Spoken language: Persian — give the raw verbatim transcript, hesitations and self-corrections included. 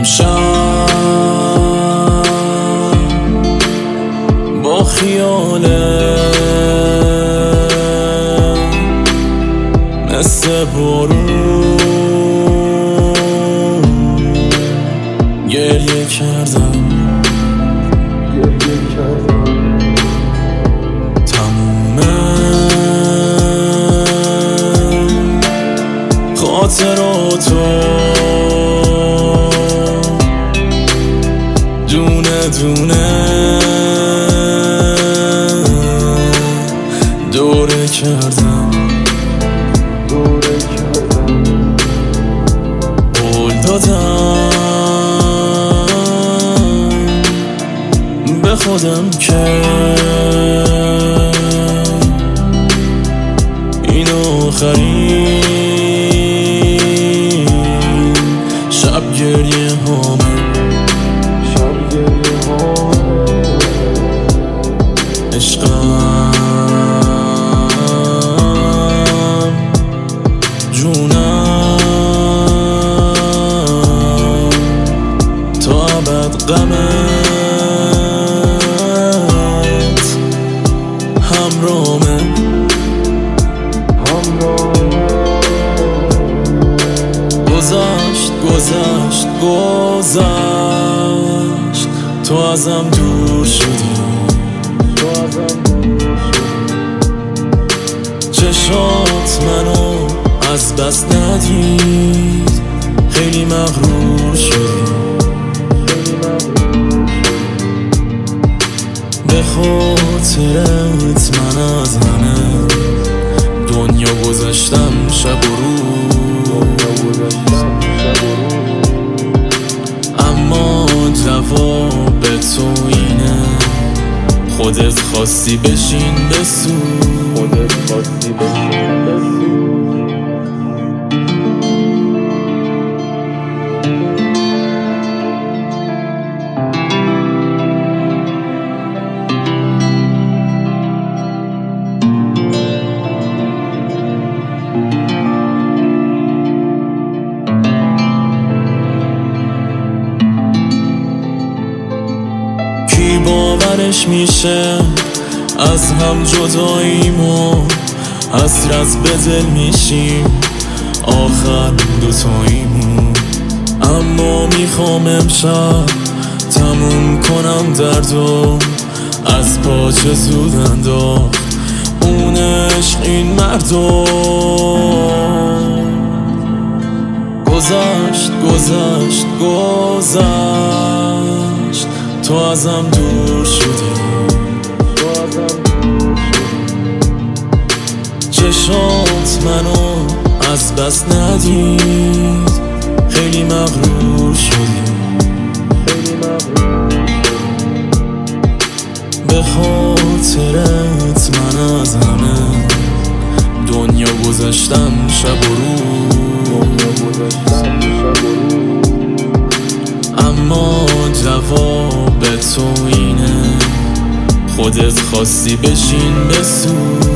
امشب با خیاله مثل بارون گریه کردم تموم خاطراتو دونه دونه دوره کردم قول دادم به خودم که این آخرین شب گریه هامه عشقم جونم تا ابد غمت همرامه گذشت گذشت گذشت تو ازم دور شدی چشات منو از بس ندید خیلی مغرور شدی به خاطرت من از همه دنیا گذاشتم شب و روز اما جواب تو اینه خودت خواستی بشین بسو خودت خواستی بشین بسو کی باورش میشه از هم جداییمو حسرت به دل میشیم آخر دوتاییمون اما میخوام امشب تموم کنم دردو از پاچه زود انداخت اون عشق این مردو گذشت گذشت گذشت تو ازم دور شدی چشات منو از بس ندید خیلی مغرور شدی به خاطرت من از همه دنیا گذاشتم شب و روز اما جواب تو اینه خودت خواستی بشین بسو